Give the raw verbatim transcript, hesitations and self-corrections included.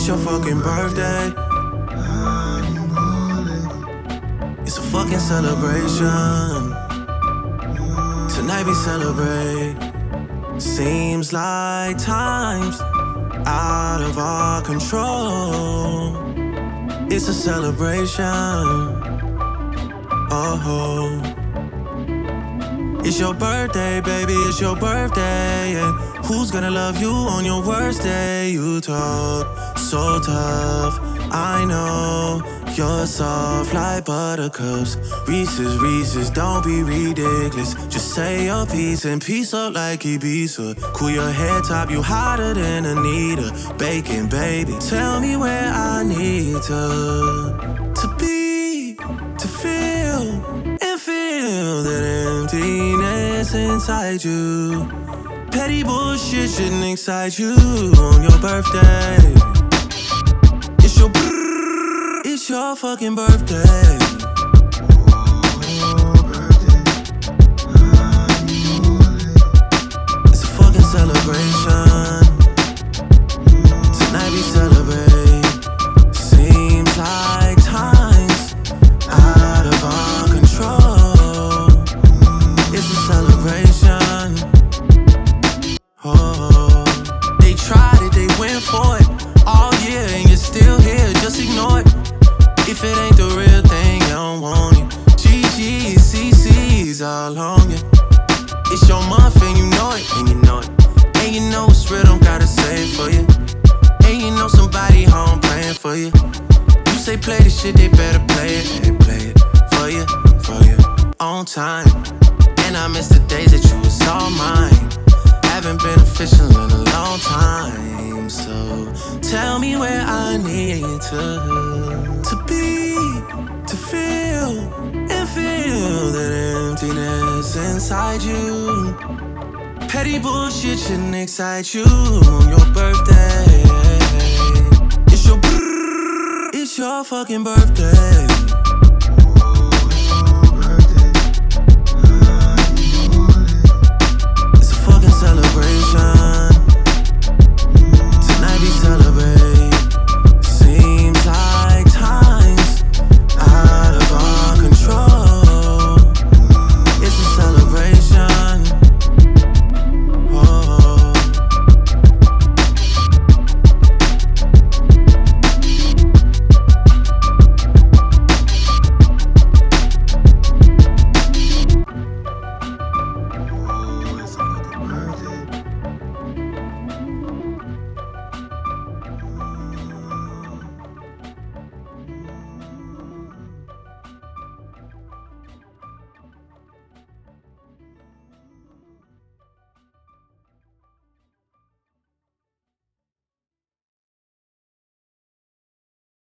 your fucking birthday. It's a fucking celebration. Tonight we celebrate. Seems like time's out of our control. It's a celebration. Oh, it's your birthday, baby, it's your birthday. And who's gonna love you on your worst day? You talk so tough, I know. You're soft like buttercups. Reese's, Reese's, don't be ridiculous. Just say your piece and piece up like Ibiza. Cool your head top, you hotter than Anita. Bacon, baby, tell me where I need to To be, to feel, and feel that emptiness inside you. Petty bullshit shouldn't excite you on your birthday. It's your brrr, it's your fucking birthday. It's a fucking celebration. Tonight we celebrate. Seems like time's out of our control. It's a celebration. Oh, they tried it, they went for it all year, and you're still here, just ignore it. If it ain't the real thing, you don't want it. G G's, C C's all on you. It's your month and you know it, and you know it. And you know it's real, don't gotta say it for you. And you know somebody home praying for you. You say play the shit, they better play it, they play it for you, for you, on time. And I miss the days that you was all mine. Haven't been official in a long time, so tell me where I need to To be, to feel, and feel that emptiness inside you. Petty bullshit shouldn't excite you on your birthday. It's your brrr, it's your fucking birthday.